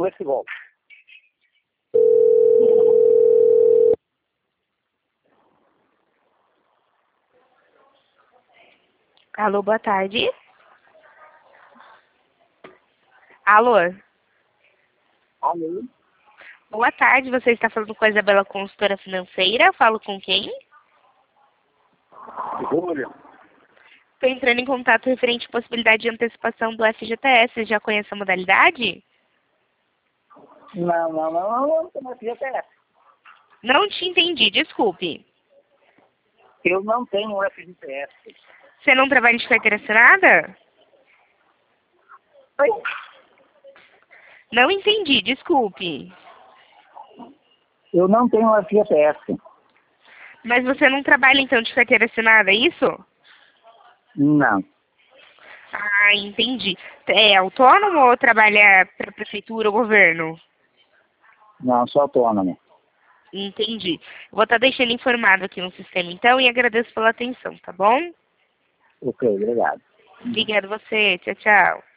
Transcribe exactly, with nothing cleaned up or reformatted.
com esse golpe. Alô, boa tarde. Alô? Alô? Boa tarde, você está falando com a Isabela, consultora financeira. Eu falo com quem? Júlio? Estou entrando em contato referente à possibilidade de antecipação do F G T S. Já conhece a modalidade? Não, não, não, não, não, não, não, F G T S. Não te entendi, desculpe. Eu não tenho F G T S. Você não trabalha de carteira assinada? Oi? Não entendi, desculpe. Eu não tenho F G T S. Mas você não trabalha então de carteira assinada, é isso? Não. Ah, entendi. É autônomo ou trabalha para a prefeitura ou governo? Não, sou autônomo. Entendi. Vou estar deixando informado aqui no sistema então e agradeço pela atenção, tá bom? Ok, obrigado. Obrigada a você. Tchau, tchau.